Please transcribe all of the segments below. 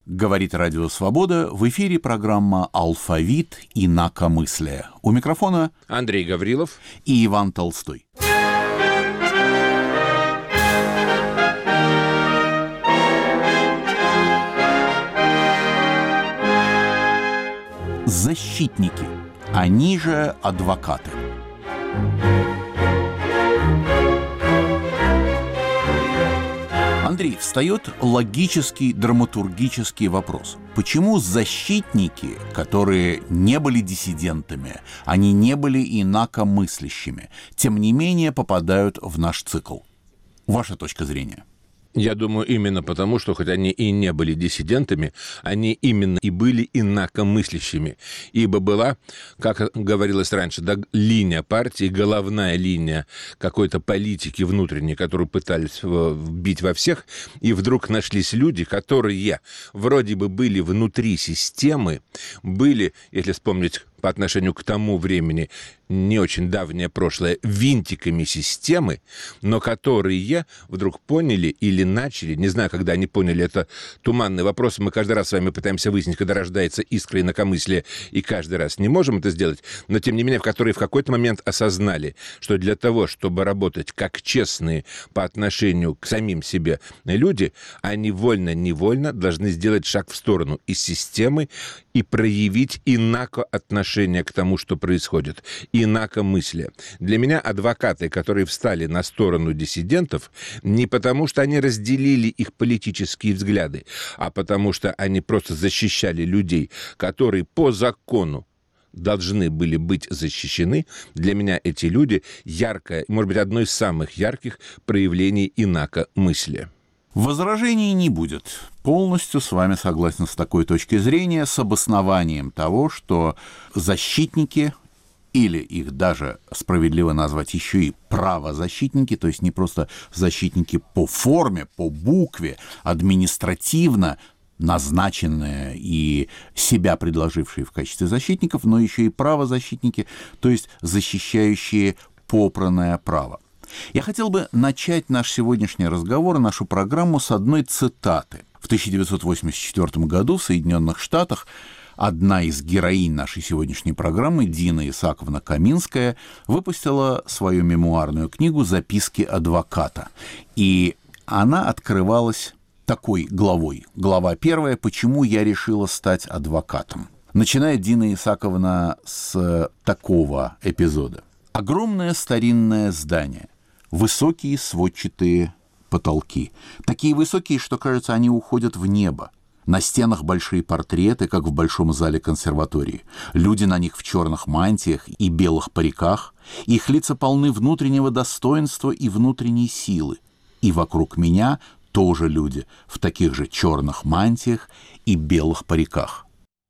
Говорит Радио Свобода, в эфире программа «Алфавит инакомыслия». У микрофона Андрей Гаврилов и Иван Толстой. Защитники, они же адвокаты. Андрей, встает логический, драматургический вопрос. Почему защитники, которые не были диссидентами, они не были инакомыслящими, тем не менее попадают в наш цикл? Ваша точка зрения? Я думаю, именно потому, что хоть они и не были диссидентами, они именно и были инакомыслящими. Ибо была, как говорилось раньше, да, линия партии, головная линия какой-то политики внутренней, которую пытались вбить во всех, и вдруг нашлись люди, которые вроде бы были внутри системы, были, если вспомнить по отношению к тому времени, не очень давнее прошлое, винтиками системы, но которые вдруг поняли или начали, не знаю, когда они поняли, это туманный вопрос, мы каждый раз с вами пытаемся выяснить, когда рождается искра инакомыслия, и каждый раз не можем это сделать, но тем не менее, которые в какой-то момент осознали, что для того, чтобы работать как честные по отношению к самим себе люди, они вольно-невольно должны сделать шаг в сторону из системы и проявить отношение к тому, что происходит, инакомыслие. Для меня адвокаты, которые встали на сторону диссидентов, не потому, что они разделили их политические взгляды, а потому, что они просто защищали людей, которые по закону должны были быть защищены. Для меня эти люди яркое, может быть, одно из самых ярких проявлений инакомыслия. Возражений не будет. Полностью с вами согласен с такой точки зрения, с обоснованием того, что защитники, или их даже справедливо назвать еще и правозащитники, то есть не просто защитники по форме, по букве, административно назначенные и себя предложившие в качестве защитников, но еще и правозащитники, то есть защищающие попранное право. Я хотел бы начать наш сегодняшний разговор, нашу программу с одной цитаты. В 1984 году в Соединенных Штатах одна из героинь нашей сегодняшней программы, Дина Исааковна Каминская, выпустила свою мемуарную книгу «Записки адвоката». И она открывалась такой главой. Глава первая «Почему я решила стать адвокатом». Начинает Дина Исааковна с такого эпизода. Огромное старинное здание, высокие сводчатые потолки. Такие высокие, что, кажется, они уходят в небо. На стенах большие портреты, как в большом зале консерватории. Люди на них в черных мантиях и белых париках. Их лица полны внутреннего достоинства и внутренней силы. И вокруг меня тоже люди в таких же черных мантиях и белых париках.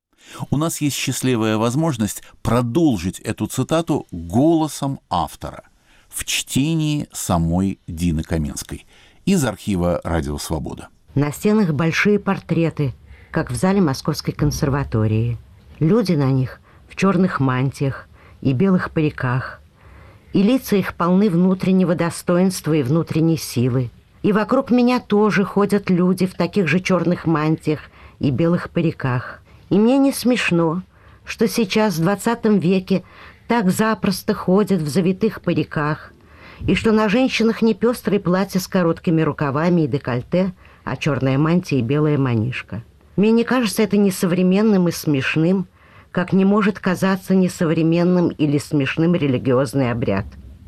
У нас есть счастливая возможность продолжить эту цитату голосом автора в чтении самой Дины Каминской из архива «Радио Свобода». На стенах большие портреты, как в зале Московской консерватории. Люди на них в черных мантиях и белых париках. И лица их полны внутреннего достоинства и внутренней силы. И вокруг меня тоже ходят люди в таких же черных мантиях и белых париках. И мне не смешно, что сейчас, в 20 веке, так запросто ходят в завитых париках, и что на женщинах не пестрые платья с короткими рукавами и декольте, а черная мантия и белая манишка. Мне не кажется это несовременным и смешным, как не может казаться несовременным или смешным религиозный обряд.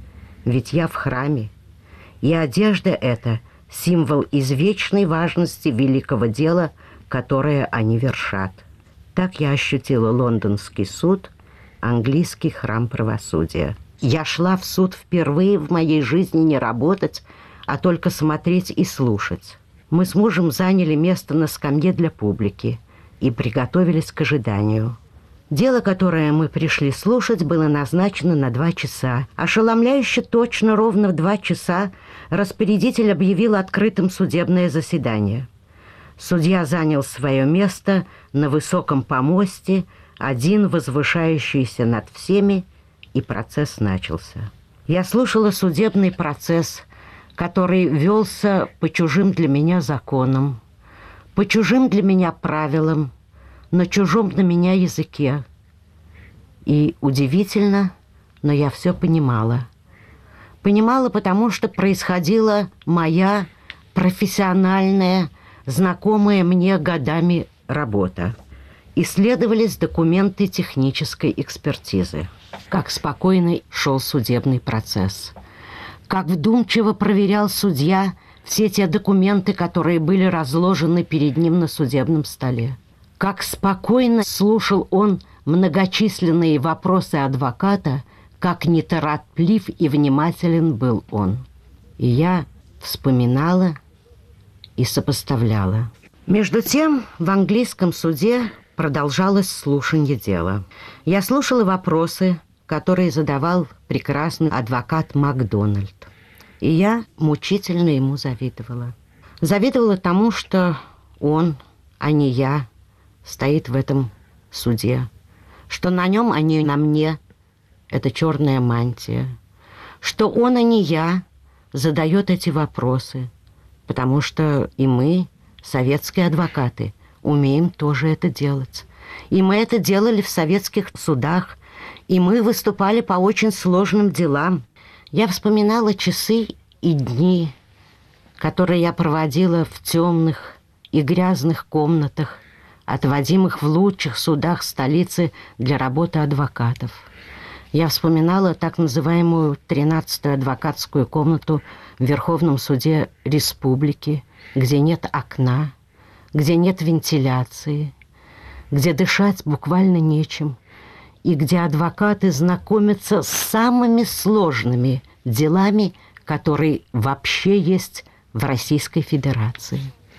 Ведь я в храме, и одежда эта – символ извечной важности великого дела, которое они вершат. Так я ощутила лондонский суд, английский храм правосудия. Я шла в суд впервые в моей жизни не работать, а только смотреть и слушать. Мы с мужем заняли место на скамье для публики и приготовились к ожиданию. Дело, которое мы пришли слушать, было назначено на 2 часа. Ошеломляюще точно ровно в 2 часа распорядитель объявил открытым судебное заседание. Судья занял свое место на высоком помосте, один возвышающийся над всеми, и процесс начался. Я слушала судебный процесс, который велся по чужим для меня законам, по чужим для меня правилам, на чужом для меня языке. И удивительно, но я все понимала. Понимала, потому что происходила моя профессиональная, знакомая мне годами работа. Исследовались документы технической экспертизы, как спокойно шел судебный процесс, как вдумчиво проверял судья все те документы, которые были разложены перед ним на судебном столе, как спокойно слушал он многочисленные вопросы адвоката, как нетороплив и внимателен был он. И я вспоминала и сопоставляла. Между тем в английском суде продолжалось слушание дела. Я слушала вопросы, которые задавал прекрасный адвокат Макдональд. И я мучительно ему завидовала. Завидовала тому, что он, а не я, стоит в этом суде. Что на нем, а не на мне, эта черная мантия. Что он, а не я, задает эти вопросы. Потому что и мы, советские адвокаты, умеем тоже это делать. И мы это делали в советских судах, и мы выступали по очень сложным делам. Я вспоминала часы и дни, которые я проводила в темных и грязных комнатах, отводимых в лучших судах столицы для работы адвокатов. Я вспоминала так называемую 13-ю адвокатскую комнату в Верховном суде Республики, где нет окна, где нет вентиляции, где дышать буквально нечем, и где адвокаты знакомятся с самыми сложными делами, которые вообще есть в Российской Федерации.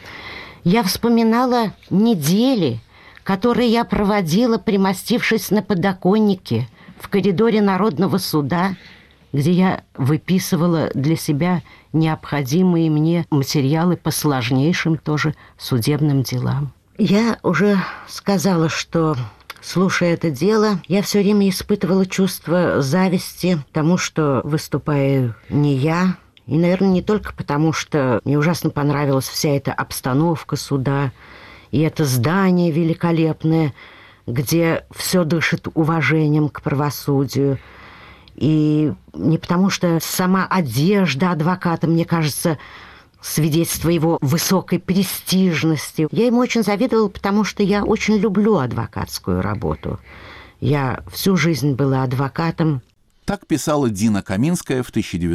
Я вспоминала недели, которые я проводила, примостившись на подоконнике в коридоре Народного суда, где я выписывала для себя необходимые мне материалы по сложнейшим тоже судебным делам. Я уже сказала, что, слушая это дело, я все время испытывала чувство зависти тому, что выступаю не я. И, наверное, не только потому, что мне ужасно понравилась вся эта обстановка суда, и это здание великолепное, где все дышит уважением к правосудию. И не потому, что сама одежда адвоката, мне кажется, свидетельство его высокой престижности. Я ему очень завидовала, потому что я очень люблю адвокатскую работу. Я всю жизнь была адвокатом. Так писала Дина Каминская в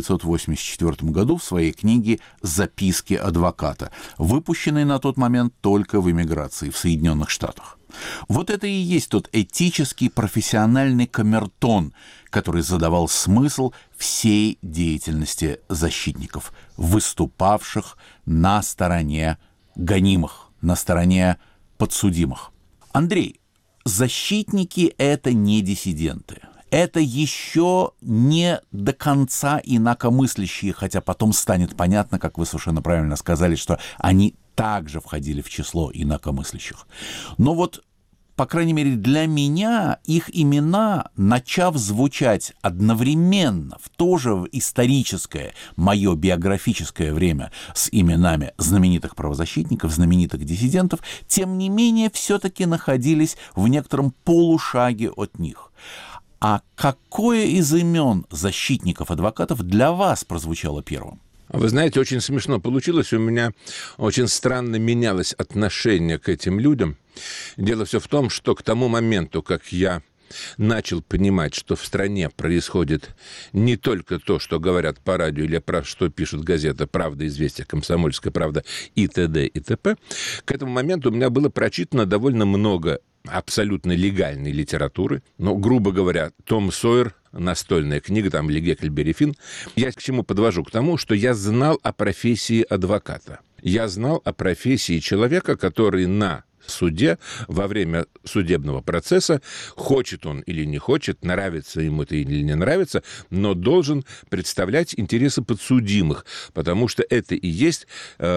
1984 году в своей книге «Записки адвоката», выпущенной на тот момент только в эмиграции в Соединенных Штатах. Вот это и есть тот этический профессиональный камертон, который задавал смысл всей деятельности защитников, выступавших на стороне гонимых, на стороне подсудимых. Андрей, защитники – это не диссиденты. Это еще не до конца инакомыслящие, хотя потом станет понятно, как вы совершенно правильно сказали, что они также входили в число инакомыслящих. Но вот, по крайней мере, для меня их имена, начав звучать одновременно в то же историческое, мое биографическое время с именами знаменитых правозащитников, знаменитых диссидентов, тем не менее все-таки находились в некотором полушаге от них. А какое из имен защитников-адвокатов для вас прозвучало первым? Вы знаете, очень смешно получилось. У меня очень странно менялось отношение к этим людям. Дело все в том, что к тому моменту, как я начал понимать, что в стране происходит не только то, что говорят по радио или про что пишут газеты «Правда», «Известия», «Комсомольская правда» и т.д. и т.п., к этому моменту у меня было прочитано довольно много абсолютно легальной литературы. Но, грубо говоря, Том Сойер, настольная книга, там, или Гекльберри Финн. Я к чему подвожу? К тому, что я знал о профессии адвоката. Я знал о профессии человека, который на суде во время судебного процесса, хочет он или не хочет, нравится ему это или не нравится, но должен представлять интересы подсудимых, потому что это и есть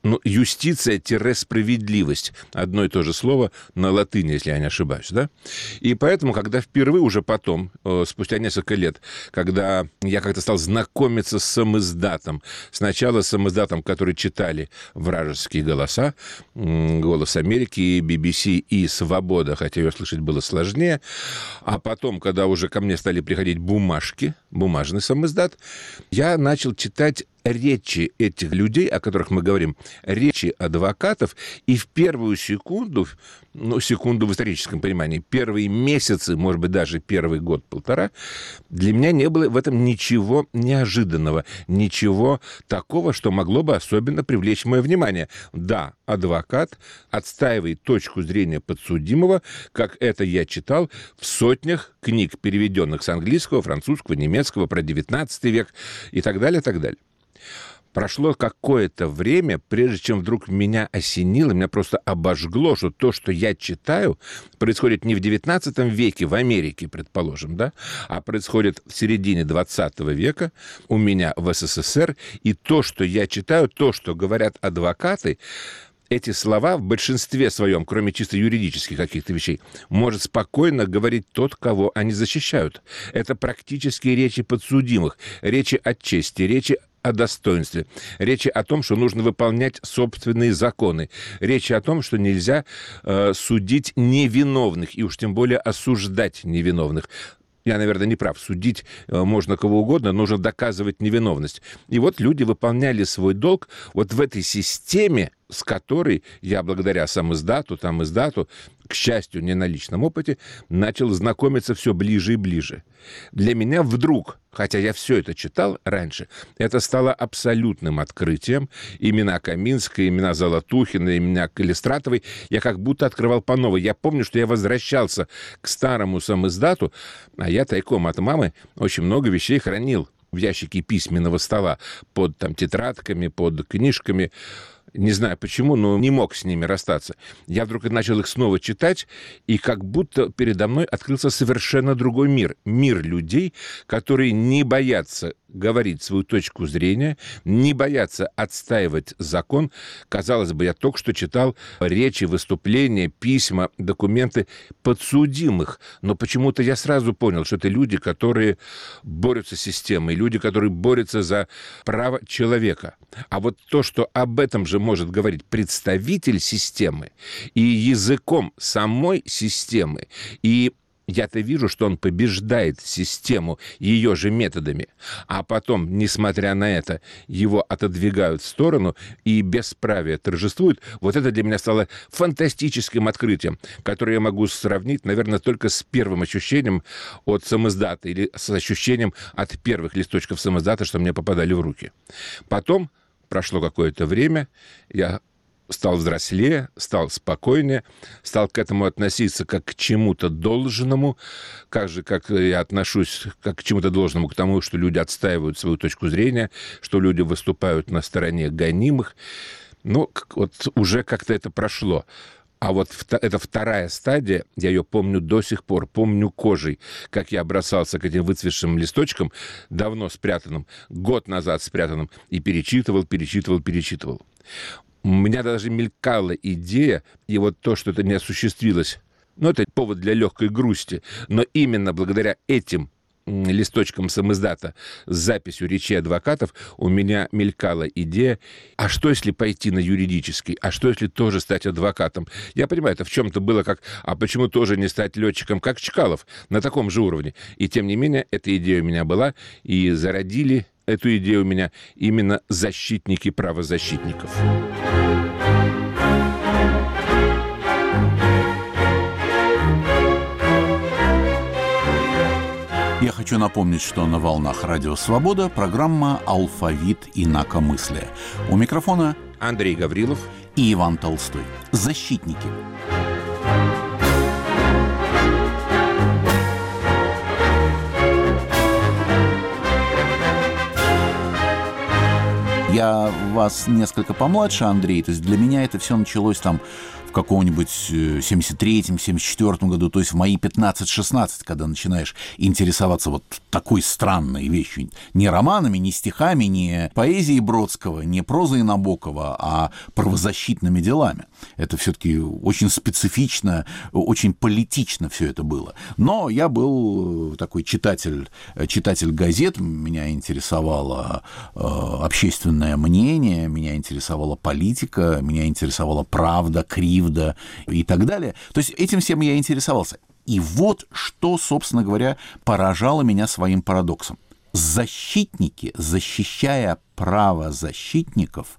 юстиция-справедливость. Одно и то же слово на латыни, если я не ошибаюсь, да? И поэтому, когда впервые уже потом, спустя несколько лет, когда я как-то стал знакомиться с самиздатом, сначала с самиздатом, который читали вражеские голоса, «Голос Америки», BBC и «Свобода», хотя ее слышать было сложнее, а потом, когда уже ко мне стали приходить бумажки, бумажный самиздат, я начал читать речи этих людей, о которых мы говорим, речи адвокатов, и в первую секунду, секунду в историческом понимании, первые месяцы, может быть, даже первый год-полтора, для меня не было в этом ничего неожиданного, ничего такого, что могло бы особенно привлечь мое внимание. Да, адвокат отстаивает точку зрения подсудимого, как это я читал в сотнях книг, переведенных с английского, французского, немецкого, про XIX век и так далее, и так далее. Прошло какое-то время, прежде чем вдруг меня осенило, меня просто обожгло, что то, что я читаю, происходит не в XIX веке в Америке, предположим, да, а происходит в середине XX века у меня в СССР, и то, что я читаю, то, что говорят адвокаты, эти слова в большинстве своем, кроме чисто юридических каких-то вещей, может спокойно говорить тот, кого они защищают. Это практически речи подсудимых, речи о чести, речи о достоинстве, речи о том, что нужно выполнять собственные законы, речи о том, что нельзя судить невиновных, и уж тем более осуждать невиновных. Я, наверное, не прав. Судить можно кого угодно, нужно доказывать невиновность. И вот люди выполняли свой долг вот в этой системе, с которой я благодаря самиздату, к счастью, не на личном опыте, начал знакомиться все ближе и ближе. Для меня вдруг, хотя я все это читал раньше, это стало абсолютным открытием. Имена Каминской, имена Золотухина, имена Калистратовой я как будто открывал по новой. Я помню, что я возвращался к старому самиздату, а я тайком от мамы очень много вещей хранил в ящике письменного стола под тетрадками, под книжками. Не знаю почему, но не мог с ними расстаться. Я вдруг начал их снова читать, и как будто передо мной открылся совершенно другой мир. Мир людей, которые не боятся говорить свою точку зрения, не боятся отстаивать закон. Казалось бы, я только что читал речи, выступления, письма, документы подсудимых, но почему-то я сразу понял, что это люди, которые борются с системой, люди, которые борются за право человека. А вот то, что об этом же может говорить представитель системы и языком самой системы, и я-то вижу, что он побеждает систему ее же методами, а потом, несмотря на это, его отодвигают в сторону, и бесправие торжествует. Вот это для меня стало фантастическим открытием, которое я могу сравнить, наверное, только с первым ощущением от самиздата или с ощущением от первых листочков самиздата, что мне попадали в руки. Потом прошло какое-то время, я стал взрослее, стал спокойнее, стал к этому относиться как к чему-то должному, как я отношусь как к чему-то должному, к тому, что люди отстаивают свою точку зрения, что люди выступают на стороне гонимых. Вот уже как-то это прошло. А вот это вторая стадия, я ее помню до сих пор, помню кожей, как я бросался к этим выцветшим листочкам, давно спрятанным, год назад спрятанным, и перечитывал. У меня даже мелькала идея, и вот то, что это не осуществилось, это повод для легкой грусти, но именно благодаря этим листочкам самиздата с записью речей адвокатов у меня мелькала идея, а что если пойти на юридический, а что если тоже стать адвокатом? Я понимаю, это в чем-то было как, а почему тоже не стать летчиком, как Чкалов, на таком же уровне? И тем не менее, эта идея у меня была, и зародили эту идею у меня именно защитники правозащитников. Я хочу напомнить, что на волнах Радио Свобода программа «Алфавит инакомыслия». У микрофона Андрей Гаврилов и Иван Толстой. Защитники. Я вас несколько помладше, Андрей. То есть для меня это все началось в каком-нибудь 73-м, 74-м году, то есть в мои 15-16, когда начинаешь интересоваться вот такой странной вещью. Не романами, не стихами, не поэзией Бродского, не прозой Набокова, а правозащитными делами. Это все-таки очень специфично, очень политично все это было. Но я был такой читатель газет, меня интересовало общественное мнение, меня интересовала политика, меня интересовала правда, кривда и так далее. То есть этим всем я интересовался. И вот что, собственно говоря, поражало меня своим парадоксом. Защитники, защищая право защитников,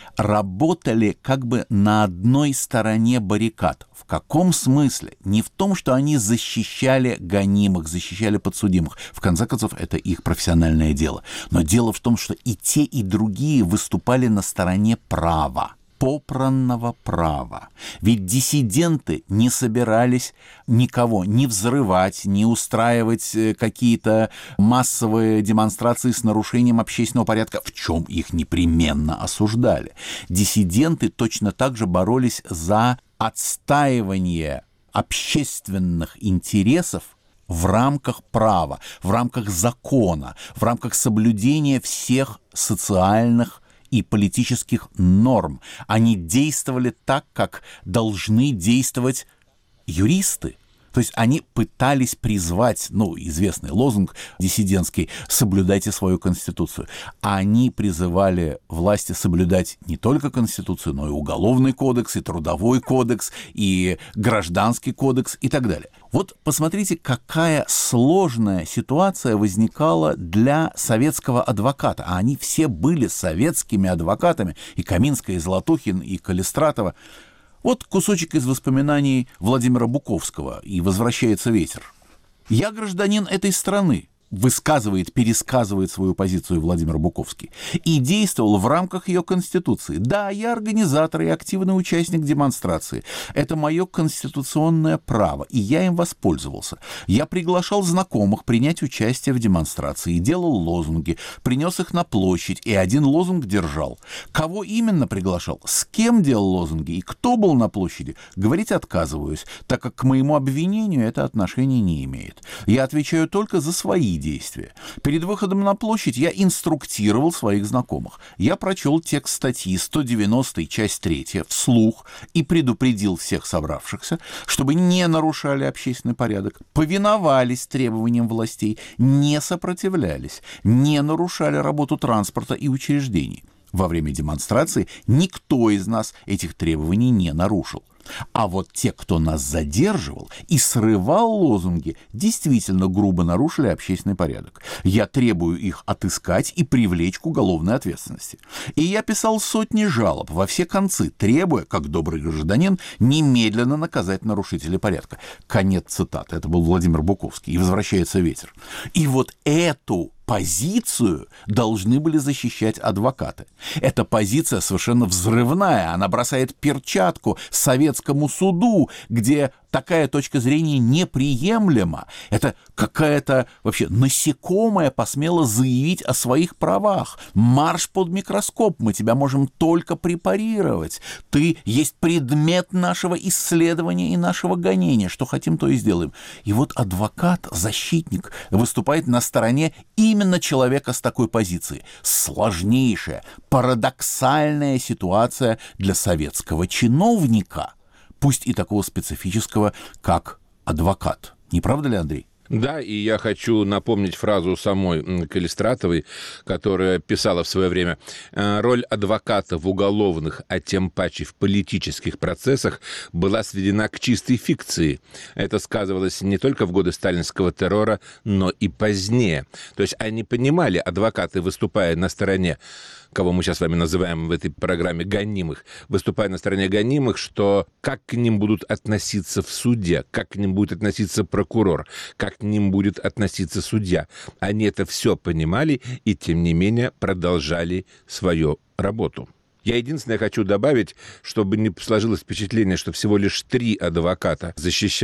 работали как бы на одной стороне баррикад. В каком смысле? Не в том, что они защищали гонимых, защищали подсудимых. В конце концов, это их профессиональное дело. Но дело в том, что и те, и другие выступали на стороне права. Попранного права. Ведь диссиденты не собирались никого не взрывать, не устраивать какие-то массовые демонстрации с нарушением общественного порядка, в чем их непременно осуждали. Диссиденты точно так же боролись за отстаивание общественных интересов в рамках права, в рамках закона, в рамках соблюдения всех социальных и политических норм. Они действовали так, как должны действовать юристы. То есть они пытались призвать, известный лозунг диссидентский, «соблюдайте свою Конституцию». А они призывали власти соблюдать не только Конституцию, но и Уголовный кодекс, и Трудовой кодекс, и Гражданский кодекс и так далее. Вот посмотрите, какая сложная ситуация возникала для советского адвоката. А они все были советскими адвокатами, и Каминская, и Золотухин, и Калистратова. Вот кусочек из воспоминаний Владимира Буковского, и «Возвращается ветер». «Я гражданин этой страны», пересказывает свою позицию Владимир Буковский, и действовал в рамках ее Конституции. Да, я организатор и активный участник демонстрации. Это мое конституционное право, и я им воспользовался. Я приглашал знакомых принять участие в демонстрации, делал лозунги, принес их на площадь, и один лозунг держал. Кого именно приглашал, с кем делал лозунги и кто был на площади, говорить отказываюсь, так как к моему обвинению это отношения не имеет. Я отвечаю только за свои действия. Перед выходом на площадь я инструктировал своих знакомых. Я прочел текст статьи 190, часть 3, вслух и предупредил всех собравшихся, чтобы не нарушали общественный порядок, повиновались требованиям властей, не сопротивлялись, не нарушали работу транспорта и учреждений. Во время демонстрации никто из нас этих требований не нарушил. А вот те, кто нас задерживал и срывал лозунги, действительно грубо нарушили общественный порядок. Я требую их отыскать и привлечь к уголовной ответственности. И я писал сотни жалоб во все концы, требуя, как добрый гражданин, немедленно наказать нарушителей порядка. Конец цитаты. Это был Владимир Буковский. И «Возвращается ветер». И вот эту позицию должны были защищать адвокаты. Эта позиция совершенно взрывная. Она бросает перчатку советскому суду, где такая точка зрения неприемлема. Это какая-то вообще насекомое посмела заявить о своих правах. Марш под микроскоп, мы тебя можем только препарировать. Ты есть предмет нашего исследования и нашего гонения. Что хотим, то и сделаем. И вот адвокат, защитник выступает на стороне именно человека с такой позицией. Сложнейшая, парадоксальная ситуация для советского чиновника, пусть и такого специфического, как адвокат. Не правда ли, Андрей? Да, и я хочу напомнить фразу самой Калистратовой, которая писала в свое время: «Роль адвоката в уголовных, а тем паче в политических процессах была сведена к чистой фикции. Это сказывалось не только в годы сталинского террора, но и позднее». То есть они понимали, адвокаты, выступая на стороне, кого мы сейчас с вами называем в этой программе гонимых, выступая на стороне гонимых, что как к ним будут относиться в суде, как к ним будет относиться прокурор, как к ним будет относиться судья. Они это все понимали и, тем не менее, продолжали свою работу. Я единственное хочу добавить, чтобы не сложилось впечатление, что всего лишь 3 адвоката защищали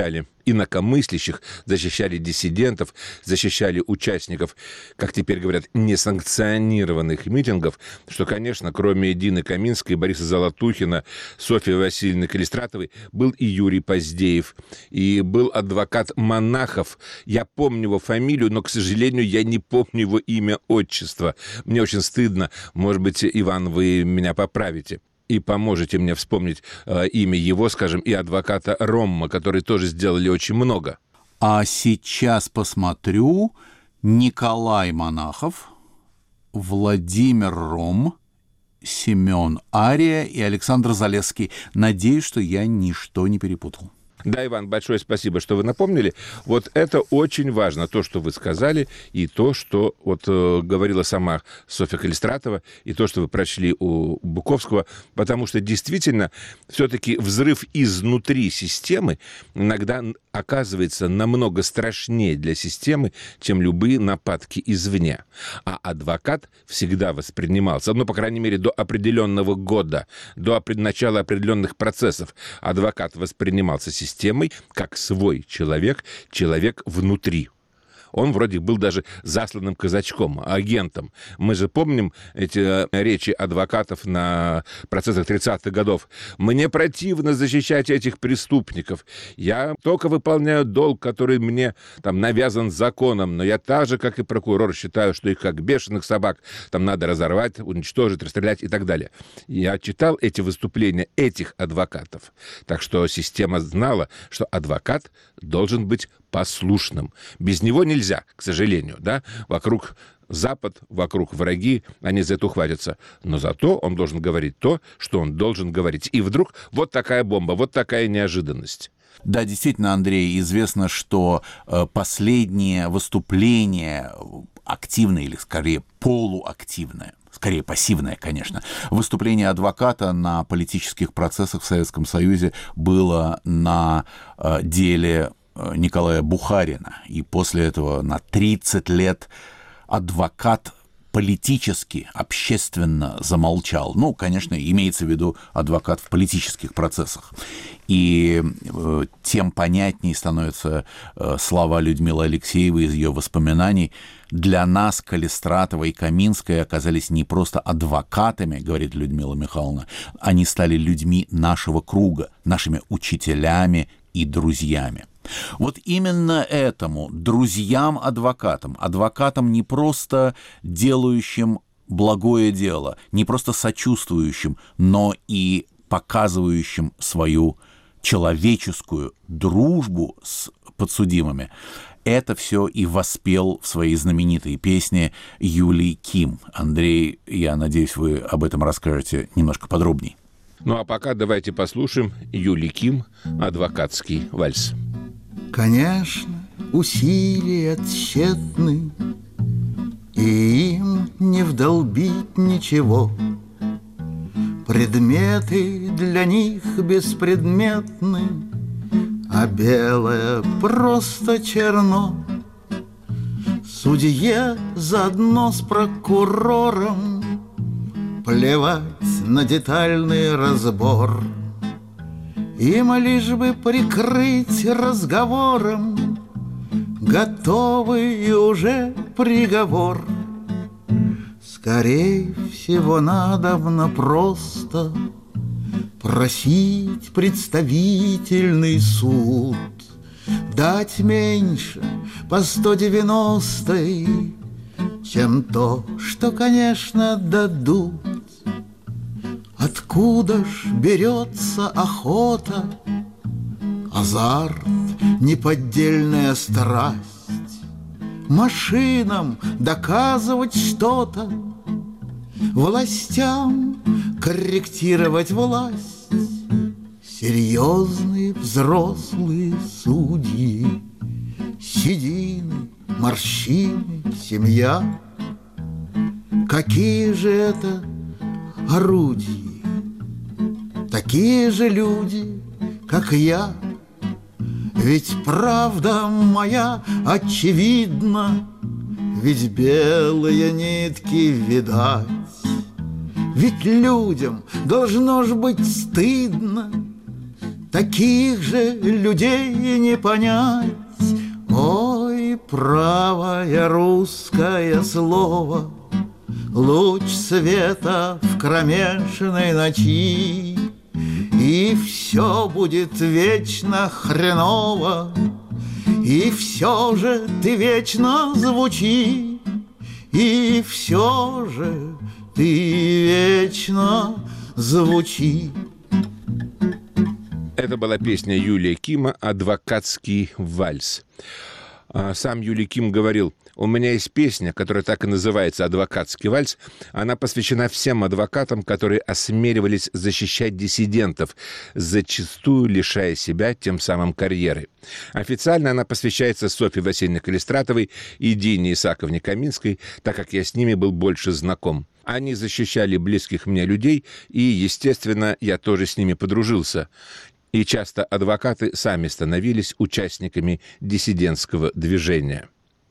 инакомыслящих, защищали диссидентов, защищали участников, как теперь говорят, несанкционированных митингов, что, конечно, кроме Дины Каминской, Бориса Золотухина, Софьи Васильевны Калистратовой, был и Юрий Поздеев, и был адвокат Монахов. Я помню его фамилию, но, к сожалению, я не помню его имя, отчество. Мне очень стыдно. Может быть, Иван, вы меня поправите и поможете мне вспомнить имя его, скажем, и адвоката Ромма, которые тоже сделали очень много. А сейчас посмотрю. Николай Монахов, Владимир Ром, Семен Ария и Александр Залесский. Надеюсь, что я ничто не перепутал. Да, Иван, большое спасибо, что вы напомнили. Вот это очень важно, то, что вы сказали, и то, что вот говорила сама Софья Калистратова, и то, что вы прочли у Буковского, потому что действительно все-таки взрыв изнутри системы иногда оказывается намного страшнее для системы, чем любые нападки извне. А адвокат всегда воспринимался, ну, по крайней мере, до определенного года, до начала определенных процессов, адвокат воспринимался системой как свой человек, человек внутри. Он вроде был даже засланным казачком, агентом. Мы же помним эти речи адвокатов на процессах 30-х годов. «Мне противно защищать этих преступников. Я только выполняю долг, который мне там навязан законом, но я так же, как и прокурор, считаю, что их как бешеных собак там надо разорвать, уничтожить, расстрелять и так далее». Я читал эти выступления этих адвокатов. Так что система знала, что адвокат должен быть послушным. Без него нельзя, к сожалению, да? Вокруг Запад, вокруг враги, они за это ухватятся. Но зато он должен говорить то, что он должен говорить. И вдруг вот такая бомба, вот такая неожиданность. Да, действительно, Андрей, известно, что последнее выступление активное или, скорее, полуактивное, скорее пассивное, конечно, выступление адвоката на политических процессах в Советском Союзе было на деле Николая Бухарина. И после этого на 30 лет адвокат политически, общественно замолчал. Ну, конечно, имеется в виду адвокат в политических процессах. И тем понятнее становятся слова Людмилы Алексеевой из ее воспоминаний. «Для нас Калистратова и Каминская оказались не просто адвокатами, — говорит Людмила Михайловна, — они стали людьми нашего круга, нашими учителями и друзьями». Вот именно этому, друзьям-адвокатам, адвокатам не просто делающим благое дело, не просто сочувствующим, но и показывающим свою человеческую дружбу с подсудимыми, это все и воспел в своей знаменитой песне Юлий Ким. Андрей, я надеюсь, вы об этом расскажете немножко подробней. Ну а пока давайте послушаем Юлий Ким «Адвокатский вальс». Конечно, усилия тщетны, и им не вдолбить ничего. Предметы для них беспредметны, а белое просто черно. Судье заодно с прокурором плевать на детальный разбор. Им лишь бы прикрыть разговором готовый уже приговор. Скорей всего надобно просто просить представительный суд дать меньше по 190-й, чем то, что, конечно, дадут. Откуда ж берется охота, азарт, неподдельная страсть, машинам доказывать что-то, властям корректировать власть? Серьезные взрослые судьи, седины, морщины, семья. Какие же это орудия? Такие же люди, как я. Ведь правда моя очевидна, ведь белые нитки видать. Ведь людям должно ж быть стыдно таких же людей не понять. Ой, правое русское слово, луч света в кромешной ночи, и все будет вечно хреново, и все же ты вечно звучи, и все же ты вечно звучи. Это была песня Юлия Кима «Адвокатский вальс». Сам Юлий Ким говорил: у меня есть песня, которая так и называется «Адвокатский вальс». Она посвящена всем адвокатам, которые осмеливались защищать диссидентов, зачастую лишая себя тем самым карьеры. Официально она посвящается Софье Васильевне Калистратовой и Дине Исааковне Каминской, так как я с ними был больше знаком. Они защищали близких мне людей, и, естественно, я тоже с ними подружился. И часто адвокаты сами становились участниками диссидентского движения.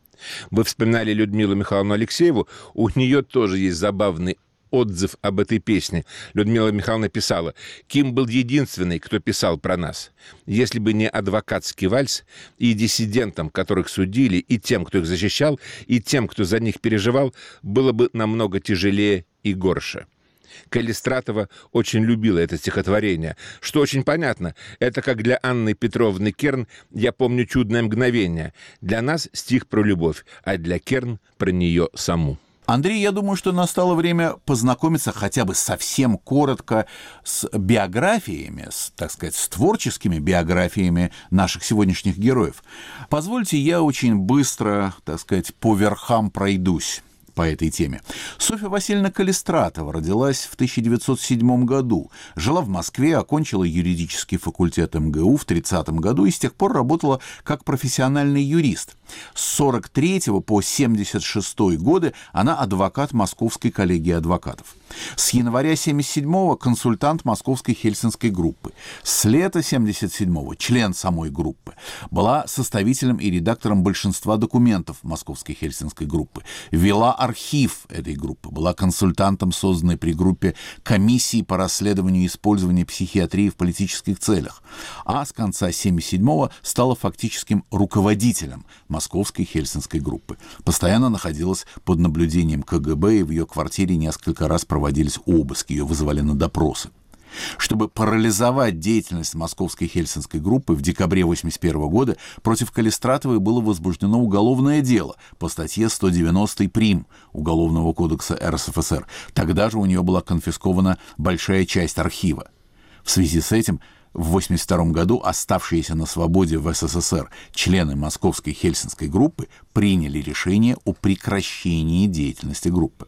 Вы вспоминали Людмилу Михайловну Алексееву, у нее тоже есть забавный отзыв об этой песне. Людмила Михайловна писала: «Ким был единственный, кто писал про нас. Если бы не адвокатский вальс, и диссидентам, которых судили, и тем, кто их защищал, и тем, кто за них переживал, было бы намного тяжелее и горше». Калистратова очень любила это стихотворение, что очень понятно. Это как для Анны Петровны Керн «Я помню чудное мгновение». Для нас стих про любовь, а для Керн про нее саму. Андрей, я думаю, что настало время познакомиться хотя бы совсем коротко с биографиями, так сказать, с творческими биографиями наших сегодняшних героев. Позвольте, я очень быстро, так сказать, по верхам пройдусь по этой теме. Софья Васильевна Калистратова родилась в 1907 году, жила в Москве, окончила юридический факультет МГУ в 1930 году и с тех пор работала как профессиональный юрист. С 1943 по 1976 годы она адвокат Московской коллегии адвокатов. С января 1977 консультант Московской Хельсинской группы. С лета 1977 член самой группы. Была составителем и редактором большинства документов Московской Хельсинской группы. Вела архив этой группы. Была консультантом, созданной при группе комиссии по расследованию использования психиатрии в политических целях. А с конца 1977 стала фактическим руководителем Московской Хельсинской группы. Постоянно находилась под наблюдением КГБ, и в ее квартире несколько раз проводились обыски, ее вызывали на допросы. Чтобы парализовать деятельность Московской Хельсинской группы, в декабре 1981 года против Калистратовой было возбуждено уголовное дело по статье 190 прим. Уголовного кодекса РСФСР. Тогда же у нее была конфискована большая часть архива. В связи с этим в 1982 году оставшиеся на свободе в СССР члены Московской Хельсинской группы приняли решение о прекращении деятельности группы.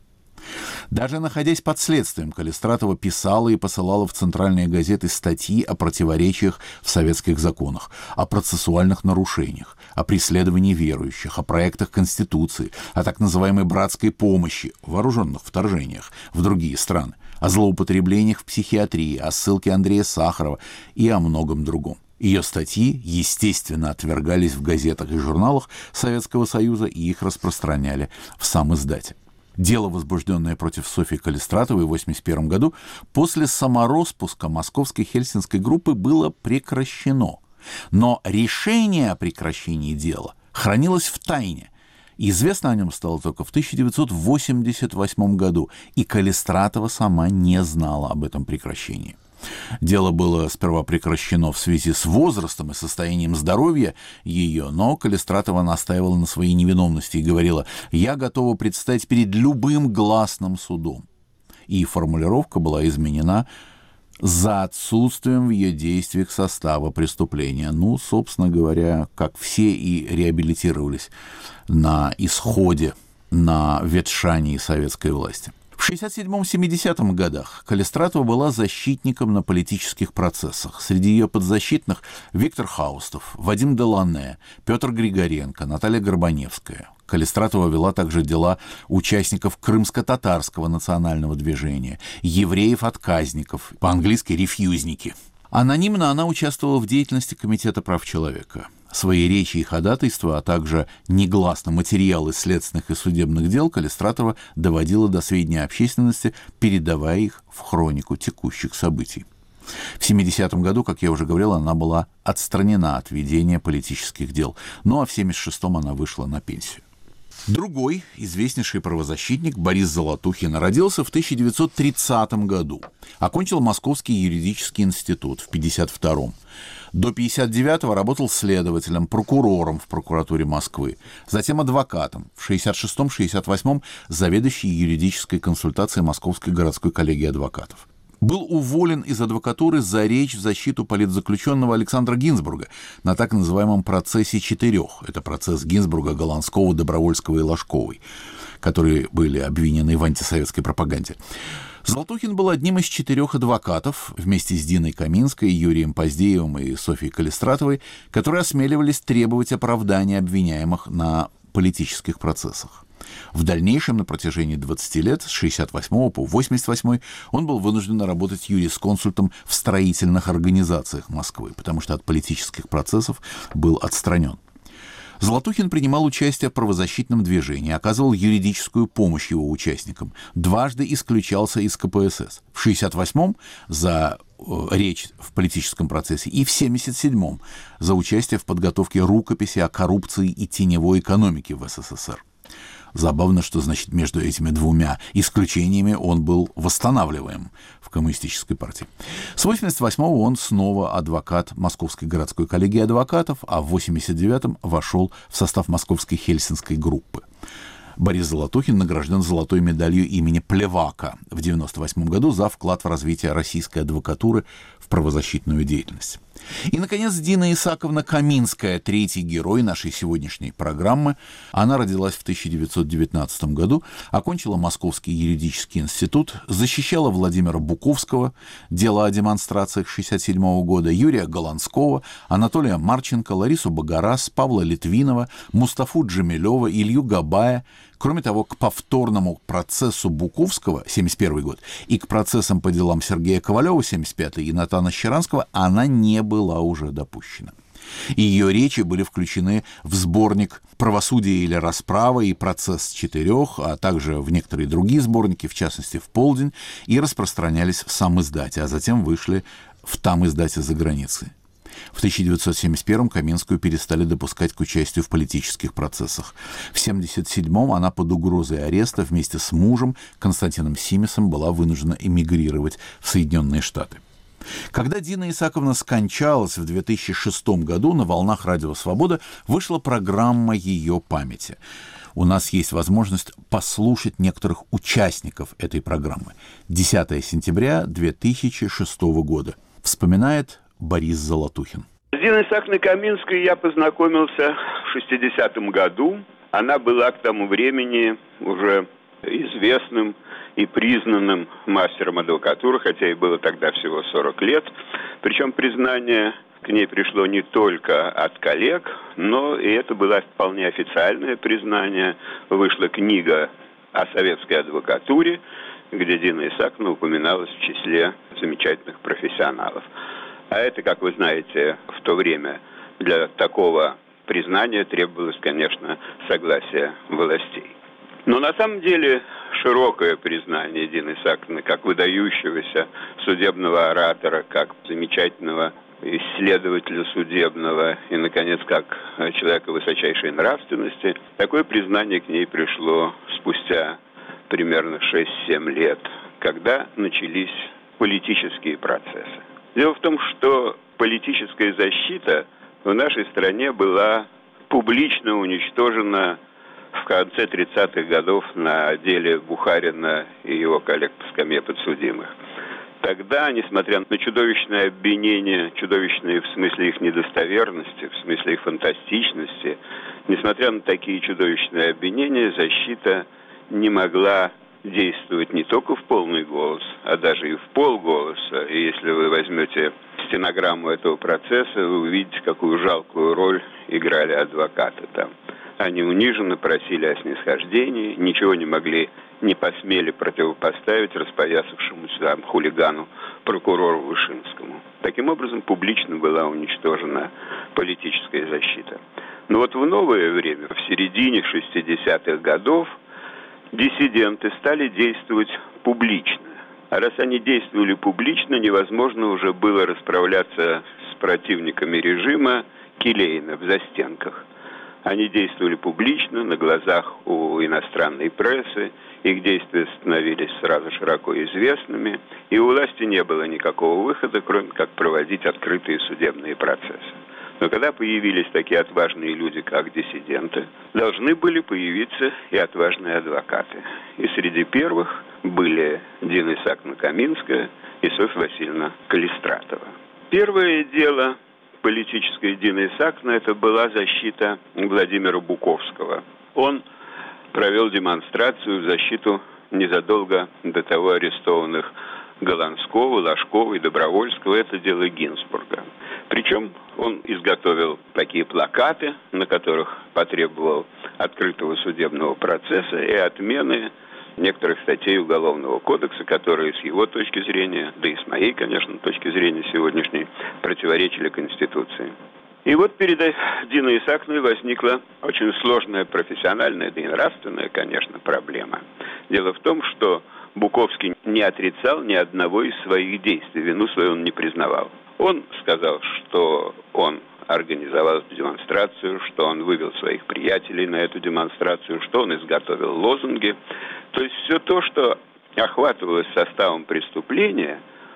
Даже находясь под следствием, Калистратова писала и посылала в центральные газеты статьи о противоречиях в советских законах, о процессуальных нарушениях, о преследовании верующих, о проектах Конституции, о так называемой братской помощи, вооруженных вторжениях в другие страны, о злоупотреблениях в психиатрии, о ссылке Андрея Сахарова и о многом другом. Ее статьи, естественно, отвергались в газетах и журналах Советского Союза, и их распространяли в самиздате. Дело, возбужденное против Софьи Калистратовой в 1981 году, после самороспуска Московской Хельсинской группы было прекращено. Но решение о прекращении дела хранилось в тайне. Известно о нем стало только в 1988 году, и Калистратова сама не знала об этом прекращении. Дело было сперва прекращено в связи с возрастом и состоянием здоровья ее, но Калистратова настаивала на своей невиновности и говорила: «Я готова предстать перед любым гласным судом». И формулировка была изменена: «за отсутствием в ее действиях состава преступления». Ну, собственно говоря, как все и реабилитировались на исходе, на ветшании советской власти. В 1967-1970 годах Калистратова была защитником на политических процессах. Среди ее подзащитных Виктор Хаустов, Вадим Делане, Петр Григоренко, Наталья Горбаневская. Калистратова вела также дела участников крымско-татарского национального движения, евреев-отказников, по-английски «рефьюзники». Анонимно она участвовала в деятельности Комитета прав человека. Свои речи и ходатайства, а также негласно материалы следственных и судебных дел Калистратова доводила до сведения общественности, передавая их в хронику текущих событий. В 70-м году, как я уже говорил, она была отстранена от ведения политических дел. Ну а в 76-м она вышла на пенсию. Другой известнейший правозащитник Борис Золотухин родился в 1930 году. Окончил Московский юридический институт в 1952-м. До 1959-го работал следователем, прокурором в прокуратуре Москвы, затем адвокатом, в 1966-1968 заведующий юридической консультацией Московской городской коллегии адвокатов. Был уволен из адвокатуры за речь в защиту политзаключенного Александра Гинзбурга на так называемом «процессе четырех». Это процесс Гинзбурга, Голландского, Добровольского и Ложковой, которые были обвинены в антисоветской пропаганде. Золотухин был одним из 4 адвокатов вместе с Диной Каминской, Юрием Поздеевым и Софьей Калистратовой, которые осмеливались требовать оправдания обвиняемых на политических процессах. В дальнейшем, на протяжении 20 лет, с 1968 по 1988, он был вынужден работать юрисконсультом в строительных организациях Москвы, потому что от политических процессов был отстранен. Золотухин принимал участие в правозащитном движении, оказывал юридическую помощь его участникам, дважды исключался из КПСС. В 1968-м за речь в политическом процессе и в 1977-м за участие в подготовке рукописи о коррупции и теневой экономике в СССР. Забавно, что, значит, между этими двумя исключениями он был восстанавливаем в коммунистической партии. С 1988-го он снова адвокат Московской городской коллегии адвокатов, а в 1989-м вошел в состав Московской Хельсинской группы. Борис Золотухин награжден золотой медалью имени Плевака в 1998 году за вклад в развитие российской адвокатуры в правозащитную деятельность. И, наконец, Дина Исааковна Каминская, третий герой нашей сегодняшней программы. Она родилась в 1919 году, окончила Московский юридический институт, защищала Владимира Буковского, дело о демонстрациях 1967 года, Юрия Голландского, Анатолия Марченко, Ларису Багарас, Павла Литвинова, Мустафу Джамилева, Илью Габая. Кроме того, к повторному процессу Буковского, 1971 год, и к процессам по делам Сергея Ковалева, 1975, и Натана Щеранского, она не была уже допущена. Ее речи были включены в сборник «Правосудие или расправа» и «Процесс четырех», а также в некоторые другие сборники, в частности, в «Полдень», и распространялись в самиздате, а затем вышли в тамиздате за границей. В 1971-м Каминскую перестали допускать к участию в политических процессах. В 1977-м она под угрозой ареста вместе с мужем Константином Симисом была вынуждена эмигрировать в Соединенные Штаты. Когда Дина Исааковна скончалась в 2006 году, на волнах Радио Свобода вышла программа ее памяти. У нас есть возможность послушать некоторых участников этой программы. 10 сентября 2006 года. Вспоминает Борис Золотухин. С Диной Исааковной Каминской я познакомился в 60-м году. Она была к тому времени уже известным и признанным мастером адвокатуры, хотя и было тогда всего 40 лет. Причем признание к ней пришло не только от коллег, но и это было вполне официальное признание. Вышла книга о советской адвокатуре, где Дина Исааковна упоминалась в числе замечательных профессионалов. А это, как вы знаете, в то время для такого признания требовалось, конечно, согласие властей. Но на самом деле широкое признание Дины Исааковны как выдающегося судебного оратора, как замечательного исследователя судебного и, наконец, как человека высочайшей нравственности, такое признание к ней пришло спустя примерно 6-7 лет, когда начались политические процессы. Дело в том, что политическая защита в нашей стране была публично уничтожена в конце 30-х годов на деле Бухарина и его коллег по скамье подсудимых. Тогда, несмотря на чудовищное обвинение, чудовищные в смысле их недостоверности, в смысле их фантастичности, несмотря на такие чудовищные обвинения, защита не могла действовать не только в полный голос, а даже и в полголоса. И если вы возьмете стенограмму этого процесса, вы увидите, какую жалкую роль играли адвокаты там. Они униженно просили о снисхождении, ничего не посмели противопоставить распоясавшемуся там хулигану прокурору Вышинскому. Таким образом, публично была уничтожена политическая защита. Но вот в новое время, в середине 60-х годов, диссиденты стали действовать публично. А раз они действовали публично, невозможно уже было расправляться с противниками режима келейно, в застенках. Они действовали публично, на глазах у иностранной прессы, их действия становились сразу широко известными, и у власти не было никакого выхода, кроме как проводить открытые судебные процессы. Но когда появились такие отважные люди, как диссиденты, должны были появиться и отважные адвокаты. И среди первых были Дина Исааковна Каминская и Софья Васильевна Калистратова. Первое дело политической Дины Исааковны — это была защита Владимира Буковского. Он провел демонстрацию в защиту незадолго до того арестованных Голландского, Ложкова и Добровольского. Это дело Гинзбурга. Причем он изготовил такие плакаты, на которых потребовал открытого судебного процесса и отмены некоторых статей Уголовного кодекса, которые с его точки зрения, да и с моей, конечно, точки зрения сегодняшней, противоречили Конституции. И вот перед Диной Исааковной возникла очень сложная профессиональная, да и нравственная, конечно, проблема. Дело в том, что Буковский не отрицал ни одного из своих действий, вину свою он не признавал. Он сказал, что он организовал эту демонстрацию, что он вывел своих приятелей на эту демонстрацию, что он изготовил лозунги. То есть все то, что охватывалось составом преступления,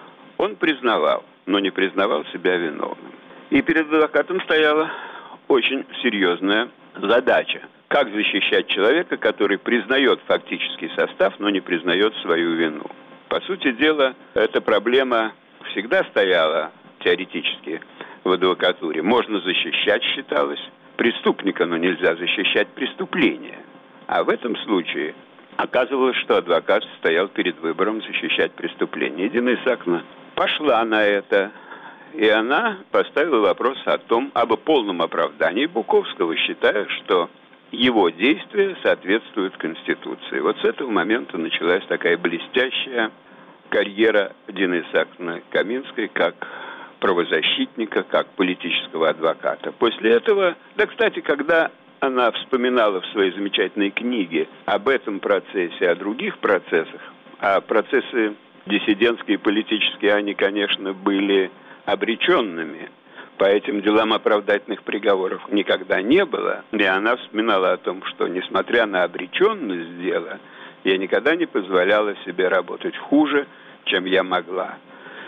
он признавал, но не признавал себя виновным. И перед адвокатом стояла очень серьезная задача. Как защищать человека, который признает фактический состав, но не признает свою вину? По сути дела, эта проблема всегда стояла теоретически в адвокатуре. Можно защищать, считалось, преступника, но нельзя защищать преступление. А в этом случае оказывалось, что адвокат стоял перед выбором защищать преступление. И Дина Исааковна пошла на это, и она поставила вопрос об полном оправдании Буковского, считая, что его действия соответствуют Конституции. Вот с этого момента началась такая блестящая карьера Дины Исааковны Каминской как правозащитника, как политического адвоката. После этого, да, кстати, когда она вспоминала в своей замечательной книге об этом процессе, о других процессах, а процессы диссидентские и политические, они, конечно, были обреченными. По этим делам оправдательных приговоров никогда не было. И она вспоминала о том, что, несмотря на обреченность дела, я никогда не позволяла себе работать хуже, чем я могла.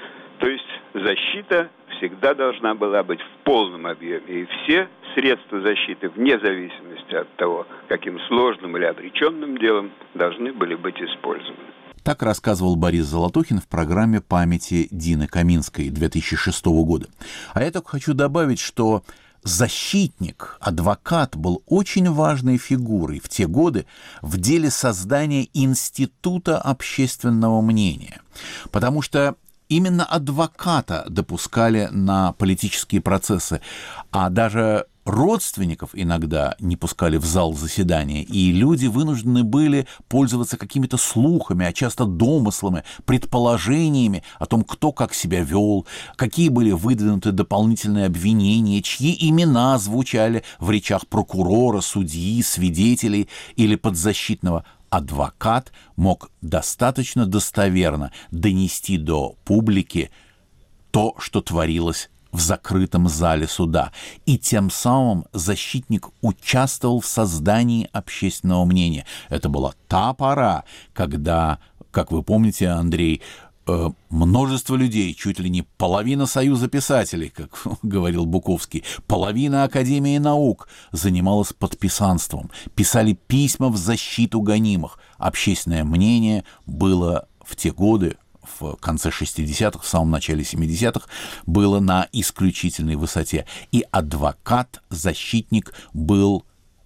То есть защита всегда должна была быть в полном объеме. И все средства защиты, вне зависимости от того, каким сложным или обреченным делом, должны были быть использованы. Так рассказывал Борис Золотухин в программе «Памяти Дины Каминской» 2006 года. А я только хочу добавить, что защитник, адвокат был очень важной фигурой в те годы в деле создания института общественного мнения. Потому что именно адвоката допускали на политические процессы, а даже родственников иногда не пускали в зал заседания, и люди вынуждены были пользоваться какими-то слухами, а часто домыслами, предположениями о том, кто как себя вел, какие были выдвинуты дополнительные обвинения, чьи имена звучали в речах прокурора, судьи, свидетелей или подзащитного. Адвокат мог достаточно достоверно донести до публики то, что творилось в закрытом зале суда. И тем самым защитник участвовал в создании общественного мнения. Это была та пора, когда, как вы помните, Андрей, множество людей, чуть ли не половина Союза писателей, как говорил Буковский, половина Академии наук занималась подписанством, писали письма в защиту гонимых. Общественное мнение было в те годы, в конце 60-х, в самом начале 70-х, было на исключительной высоте. И адвокат, защитник был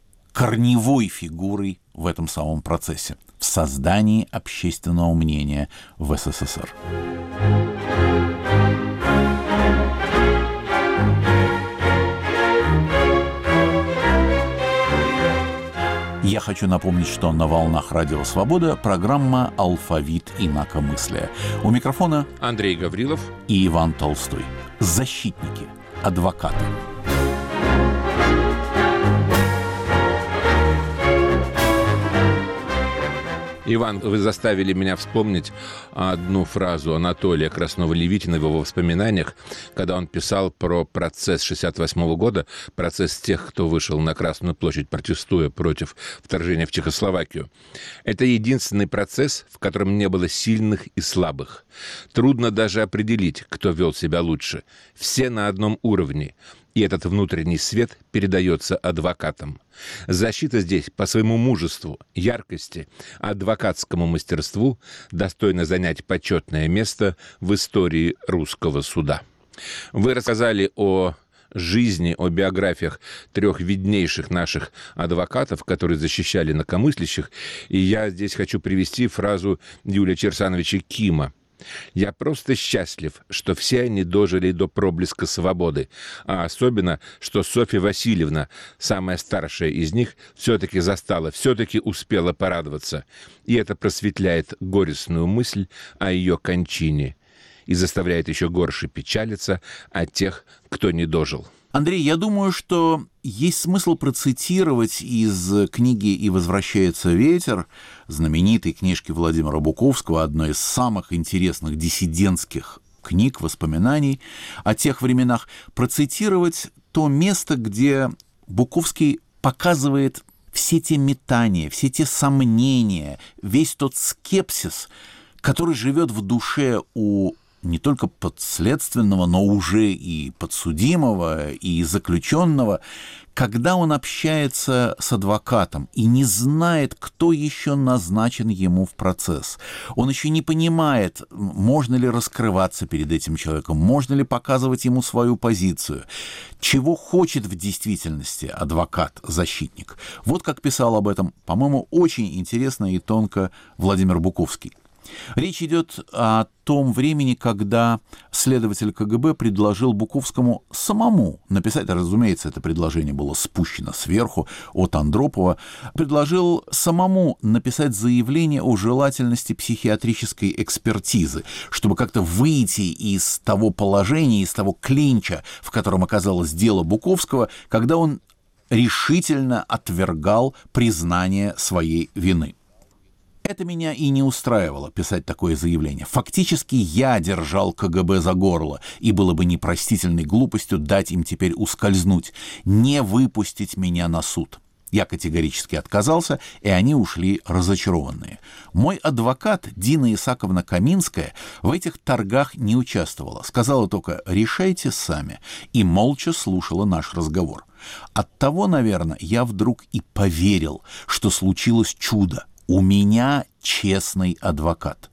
корневой фигурой в этом самом процессе, в создании общественного мнения в СССР. Я хочу напомнить, что на волнах Радио Свобода программа «Алфавит инакомыслия». У микрофона Андрей Гаврилов и Иван Толстой. Защитники, адвокаты. Иван, вы заставили меня вспомнить одну фразу Анатолия Краснова-Левитина в его воспоминаниях, когда он писал про процесс 1968 года, процесс тех, кто вышел на Красную площадь, протестуя против вторжения в Чехословакию. Это единственный процесс, в котором не было сильных и слабых. Трудно даже определить, кто вел себя лучше. Все на одном уровне. И этот внутренний свет передается адвокатам. Защита здесь по своему мужеству, яркости, адвокатскому мастерству достойна занять почетное место в истории русского суда. Вы рассказали о жизни, о биографиях 3 виднейших наших адвокатов, которые защищали инакомыслящих. И я здесь хочу привести фразу Юлия Черсановича Кима. «Я просто счастлив, что все они дожили до проблеска свободы, а особенно, что Софья Васильевна, самая старшая из них, все-таки застала, все-таки успела порадоваться. И это просветляет горестную мысль о ее кончине и заставляет еще горше печалиться о тех, кто не дожил». Андрей, я думаю, что есть смысл процитировать из книги «И возвращается ветер», знаменитой книжки Владимира Буковского, одной из самых интересных диссидентских книг, воспоминаний о тех временах, процитировать то место, где Буковский показывает все те метания, все те сомнения, весь тот скепсис, который живет в душе у не только подследственного, но уже и подсудимого, и заключенного, когда он общается с адвокатом и не знает, кто еще назначен ему в процесс. Он еще не понимает, можно ли раскрываться перед этим человеком, можно ли показывать ему свою позицию, чего хочет в действительности адвокат-защитник. Вот как писал об этом, по-моему, очень интересно и тонко Владимир Буковский. Речь идет о том времени, когда следователь КГБ предложил Буковскому самому написать, разумеется, это предложение было спущено сверху от Андропова, предложил самому написать заявление о желательности психиатрической экспертизы, чтобы как-то выйти из того положения, из того клинча, в котором оказалось дело Буковского, когда он решительно отвергал признание своей вины. Это меня и не устраивало писать такое заявление. Фактически я держал КГБ за горло, и было бы непростительной глупостью дать им теперь ускользнуть, не выпустить меня на суд. Я категорически отказался, и они ушли разочарованные. Мой адвокат Дина Исаковна Каминская в этих торгах не участвовала, сказала только «решайте сами», и молча слушала наш разговор. Оттого, наверное, я вдруг и поверил, что случилось чудо. У меня честный адвокат.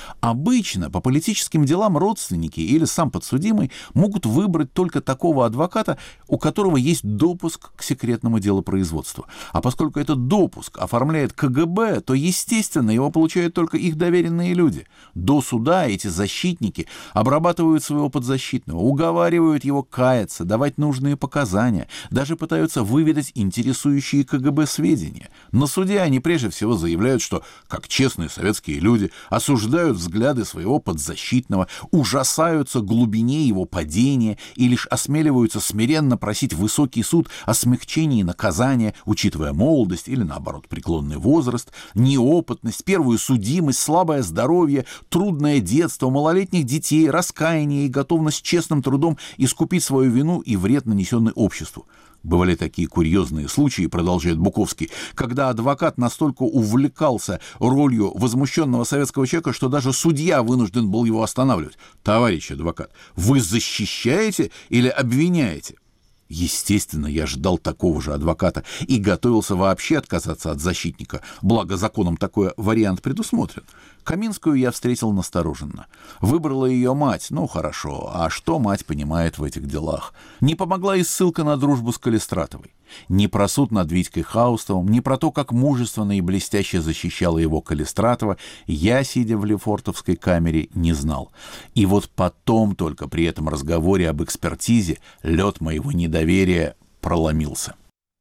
Обычно по политическим делам родственники или сам подсудимый могут выбрать только такого адвоката, у которого есть допуск к секретному делопроизводству. А поскольку этот допуск оформляет КГБ, то, естественно, его получают только их доверенные люди. До суда эти защитники обрабатывают своего подзащитного, уговаривают его каяться, давать нужные показания, даже пытаются выведать интересующие КГБ сведения. На суде они прежде всего заявляют, что, как честные советские люди, осуждают взгляды своего подзащитного, ужасаются глубине его падения и лишь осмеливаются смиренно просить высокий суд о смягчении наказания, учитывая молодость или, наоборот, преклонный возраст, неопытность, первую судимость, слабое здоровье, трудное детство, малолетних детей, раскаяние и готовность честным трудом искупить свою вину и вред, нанесенный обществу. Бывали такие курьезные случаи, продолжает Буковский, когда адвокат настолько увлекался ролью возмущенного советского человека, что даже судья вынужден был его останавливать. «Товарищ адвокат, вы защищаете или обвиняете?» Естественно, я ждал такого же адвоката и готовился вообще отказаться от защитника, благо законом такой вариант предусмотрен. Каминскую я встретил настороженно. Выбрала ее мать, ну хорошо, а что мать понимает в этих делах? Не помогла и ссылка на дружбу с Калистратовой. Ни про суд над Витькой Хаустовым, ни про то, как мужественно и блестяще защищала его Калистратова, я, сидя в Лефортовской камере, не знал. И вот потом только при этом разговоре об экспертизе лед моего недоверия проломился.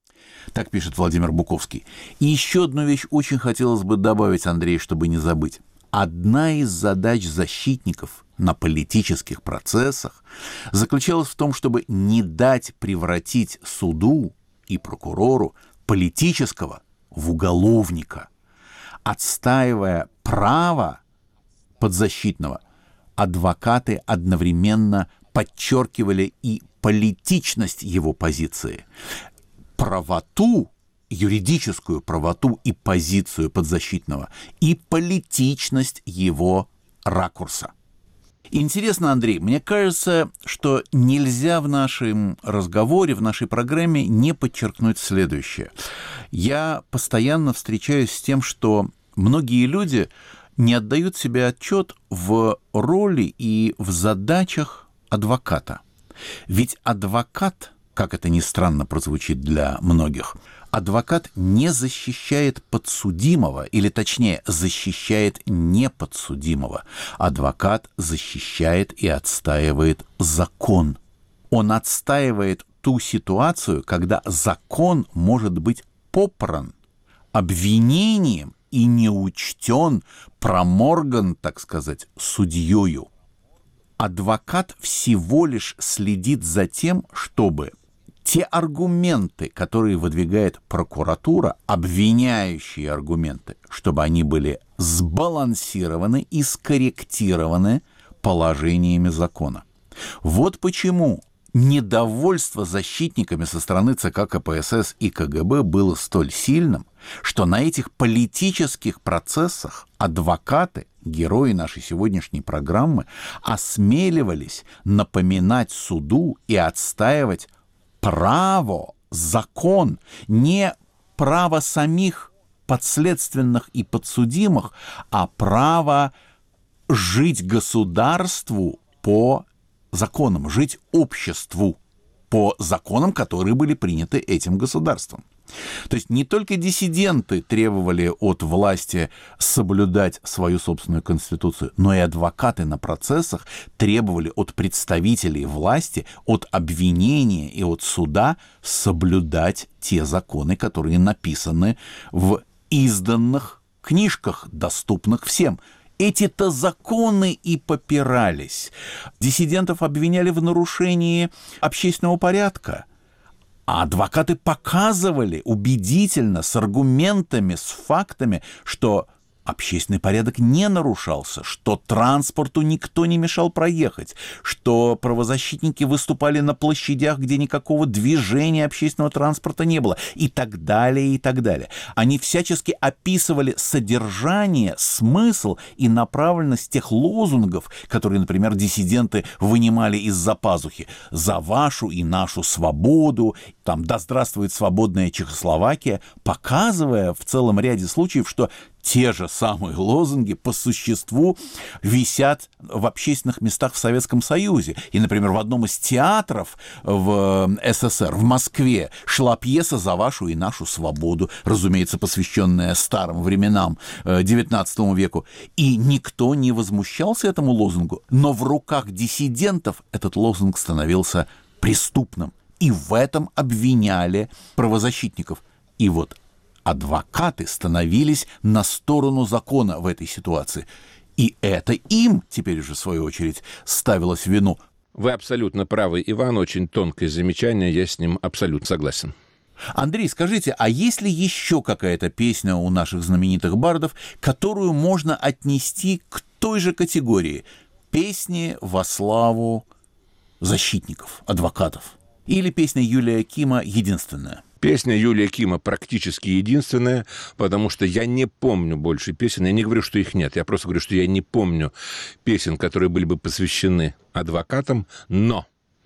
Так пишет Владимир Буковский. И еще одну вещь очень хотелось бы добавить, Андрей, чтобы не забыть. Одна из задач защитников на политических процессах заключалась в том, чтобы не дать превратить суду и прокурору политического в уголовника. отстаивая право подзащитного, адвокаты одновременно подчеркивали и политичность его позиции, правоту, юридическую правоту и позицию подзащитного, и политичность его ракурса. Интересно, Андрей, мне кажется, что нельзя в нашем разговоре, в нашей программе не подчеркнуть следующее. Я постоянно встречаюсь с тем, что многие люди не отдают себе отчет в роли и в задачах адвоката. Ведь адвокат, как это ни странно прозвучит для многих, адвокат не защищает подсудимого, или точнее, защищает неподсудимого. Адвокат защищает и отстаивает закон. Он отстаивает ту ситуацию, когда закон может быть попран обвинением и не учтен, проморган, так сказать, судьёю. Адвокат всего лишь следит за тем, чтобы те аргументы, которые выдвигает прокуратура, обвиняющие аргументы, чтобы они были сбалансированы и скорректированы положениями закона. Вот почему недовольство защитниками со стороны ЦК КПСС и КГБ было столь сильным, что на этих политических процессах адвокаты, герои нашей сегодняшней программы, осмеливались напоминать суду и отстаивать право, закон, не право самих подследственных и подсудимых, а право жить государству по законам, жить обществу по законам, которые были приняты этим государством. То есть не только диссиденты требовали от власти соблюдать свою собственную конституцию, но и адвокаты на процессах требовали от представителей власти, от обвинения и от суда соблюдать те законы, которые написаны в изданных книжках, доступных всем. Эти-то законы и попирались. Диссидентов обвиняли в нарушении общественного порядка. А адвокаты показывали убедительно, с аргументами, с фактами, что общественный порядок не нарушался, что транспорту никто не мешал проехать, что правозащитники выступали на площадях, где никакого движения общественного транспорта не было, и так далее, и так далее. Они всячески описывали содержание, смысл и направленность тех лозунгов, которые, например, диссиденты вынимали из-за пазухи: «За вашу и нашу свободу», там «Да здравствует свободная Чехословакия», показывая в целом ряде случаев, что те же самые лозунги по существу висят в общественных местах в Советском Союзе. И, например, в одном из театров в СССР, в Москве, шла пьеса «За вашу и нашу свободу», разумеется, посвященная старым временам, XIX веку. И никто не возмущался этому лозунгу, но в руках диссидентов этот лозунг становился преступным. И в этом обвиняли правозащитников. И вот адвокаты становились на сторону закона в этой ситуации. И это им теперь уже, в свою очередь, ставилось в вину. Вы абсолютно правы, Иван. Очень тонкое замечание, я с ним абсолютно согласен. Андрей, скажите, а есть ли еще какая-то песня у наших знаменитых бардов, которую можно отнести к той же категории? Песни во славу защитников, адвокатов? Или песня Юлия Кима единственная? Песня Юлия Кима практически единственная, потому что я не помню больше песен. Я не говорю, что их нет, я просто говорю, что я не помню песен, которые были бы посвящены адвокатам, но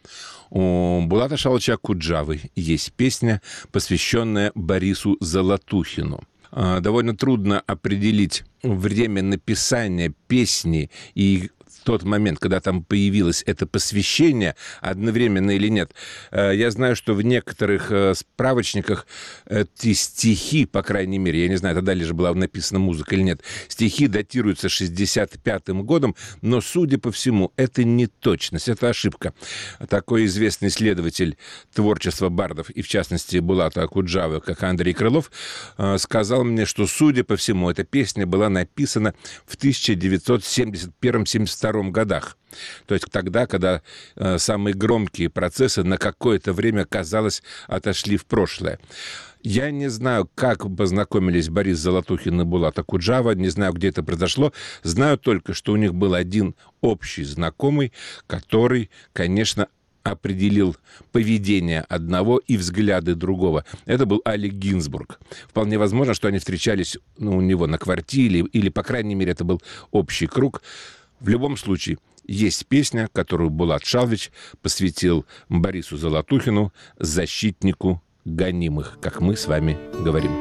у Булата Шалыча Куджавы есть песня, посвященная Борису Золотухину. Довольно трудно определить время написания песни и тот момент, когда там появилось это посвящение, одновременно или нет. Я знаю, что в некоторых справочниках эти стихи, по крайней мере, я не знаю, тогда ли же была написана музыка или нет, стихи датируются 65-м годом, но, судя по всему, это не точность, это ошибка. Такой известный исследователь творчества бардов, и в частности Булата Куджавы, как Андрей Крылов, сказал мне, что, судя по всему, эта песня была написана в 1971-72 1932 годах. То есть тогда, когда самые громкие процессы на какое-то время, казалось, отошли в прошлое. Я не знаю, как познакомились Борис Золотухин и Булат Акуджава, не знаю, где это произошло. Знаю только, что у них был один общий знакомый, который, конечно, определил поведение одного и взгляды другого. Это был Алек Гинзбург. Вполне возможно, что они встречались у него на квартире, или, по крайней мере, это был общий круг. В любом случае, есть песня, которую Булат Шалвич посвятил Борису Золотухину, защитнику гонимых, как мы с вами говорим.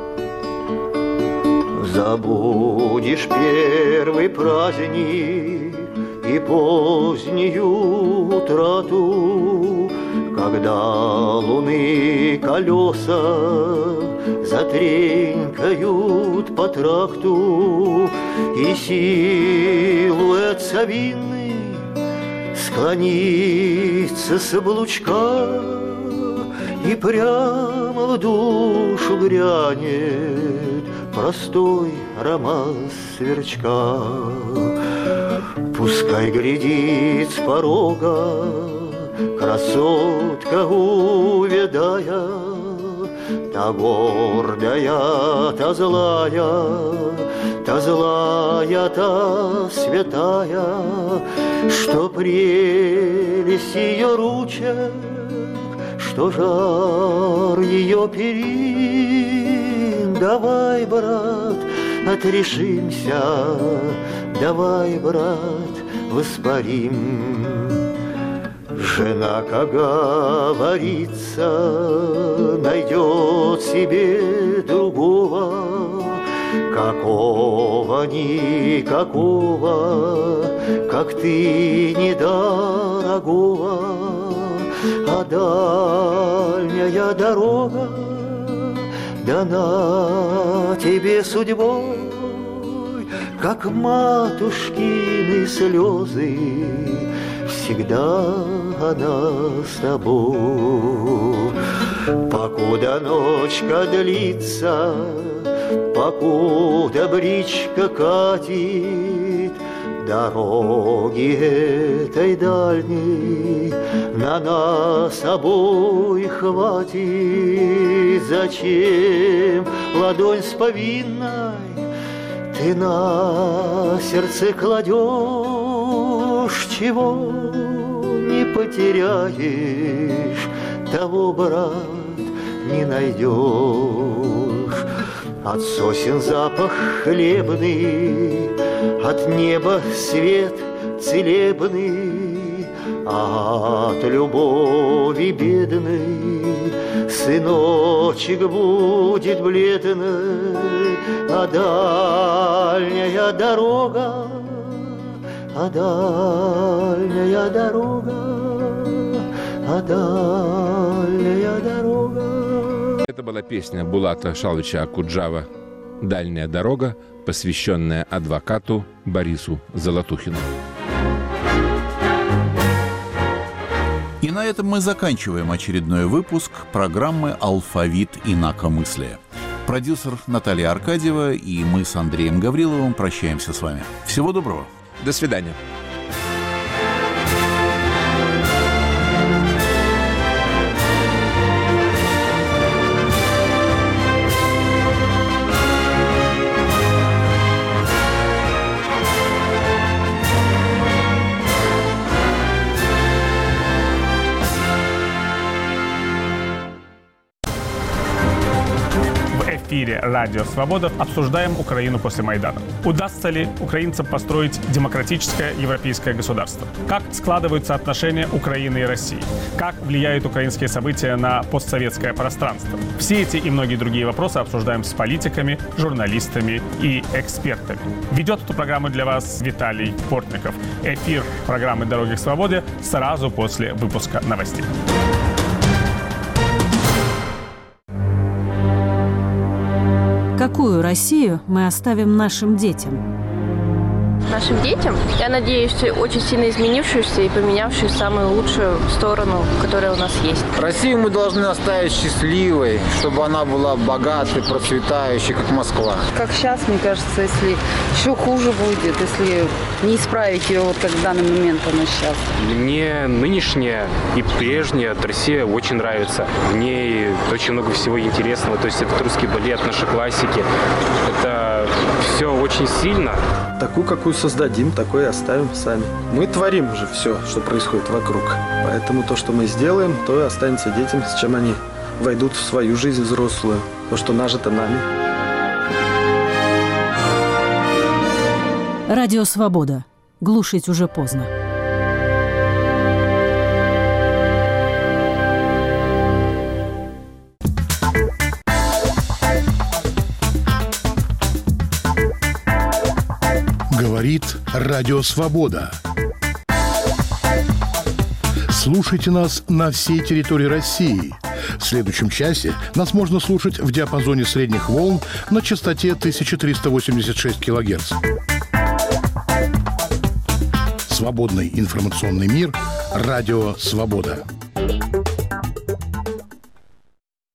Забудешь первый праздник и позднюю утрату, когда луны колеса затренькают по тракту, и силуэт совиный склонится с облучка, и прямо в душу грянет простой роман сверчка. Пускай глядит с порога красотка увядая, та гордая, та злая, та святая, что прелесть ее ручек, что жар ее перин. Давай, брат, отрешимся, давай, брат, воспарим. Жена, как говорится, найдет себе другого, никакого, как ты, недорогого. А дальняя дорога дана тебе судьбой, как матушкины слезы, всегда она с тобой. Покуда ночка длится, покуда бричка катит, дороги этой дальней на нас обоих хватит. Зачем ладонь с повинной ты на сердце кладешь? Чего не потеряешь, того, брат, не найдешь. От сосен запах хлебный, от неба свет целебный, а от любови бедной сыночек будет бледный. А дальняя дорога, а дальняя дорога, а дальняя дорога. Это была песня Булата Шалвича Акуджава «Дальняя дорога», посвященная адвокату Борису Золотухину. И на этом мы заканчиваем очередной выпуск программы «Алфавит инакомыслия». Продюсер Наталья Аркадьева и мы с Андреем Гавриловым прощаемся с вами. Всего доброго. До свидания. В эфире «Радио Свобода» обсуждаем Украину после Майдана. Удастся ли украинцам построить демократическое европейское государство? Как складываются отношения Украины и России? Как влияют украинские события на постсоветское пространство? Все эти и многие другие вопросы обсуждаем с политиками, журналистами и экспертами. Ведет эту программу для вас Виталий Портников. Эфир программы «Дороги к свободе» сразу после выпуска новостей. Какую Россию мы оставим нашим детям? нашим детям. Я надеюсь, очень сильно изменившуюся и поменявшую самую лучшую сторону, которая у нас есть. Россию мы должны оставить счастливой, чтобы она была богатой, процветающей, как Москва. Как сейчас, мне кажется, если еще хуже будет, если не исправить ее, вот как в данный момент она сейчас. Мне нынешняя и прежняя Россия очень нравится. В ней очень много всего интересного. То есть этот русский балет, наши классики. Это все очень сильно. Такую, какую создадим, такой и оставим сами. Мы творим же все, что происходит вокруг. Поэтому то, что мы сделаем, то и останется детям, с чем они войдут в свою жизнь взрослую. То, что нажито нами. Радио «Свобода». Глушить уже поздно. Говорит Радио «Свобода». Слушайте нас на всей территории России. В следующем часе нас можно слушать в диапазоне средних волн на частоте 1386 кГц. Свободный информационный мир. Радио «Свобода».